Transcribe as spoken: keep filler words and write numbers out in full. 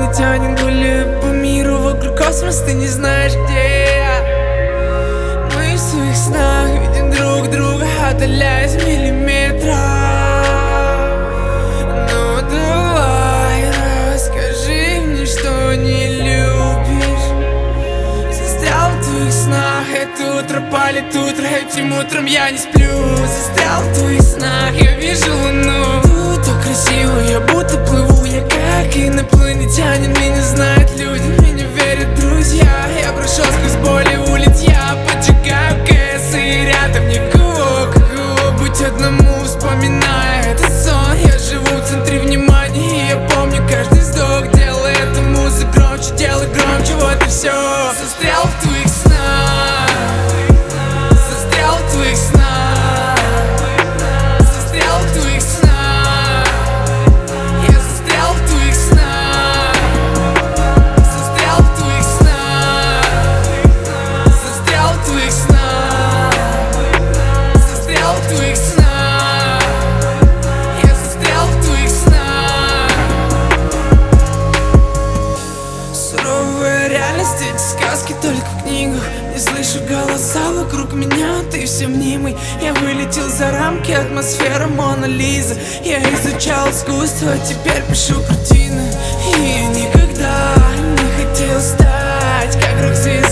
инопланетянин, гуляю по миру, вокруг космос, ты не знаешь, где я. Мы в своих снах видим друг друга, отдаляясь миллиметров. Ну давай, расскажи мне, что не любишь. Застрял в твоих снах, это утро палит утро, этим утром я не сплю. Застрял в твоих снах, я вижу луну. Тут так красиво, я будто плыву, я как инопланетянин. Меня знают люди, меня верят друзья. Я прошел сквозь боли улиц, я поджигаю КС, и рядом никого, какого быть одному, вспоминая этот сон. Я живу в центре внимания, и я помню каждый вздох. Делай эту музыку громче, делай громче, вот и все. Застрял в твоих снах, застрял в твоих снах, застрял в твоих снах. Я застрял в твоих снах, застрял в твоих снах, застрял в твоих снах, застрял в твоих снах. Я застрял в твоих снах. Суровая реальность, эти сказки только в книгах. Не слышу голоса вокруг меня, ты все мнимый. Я вылетел за рамки, атмосфера Мона Лиза. Я изучал искусство, теперь пишу картины. И я никогда не хотел стать как рок-звезда.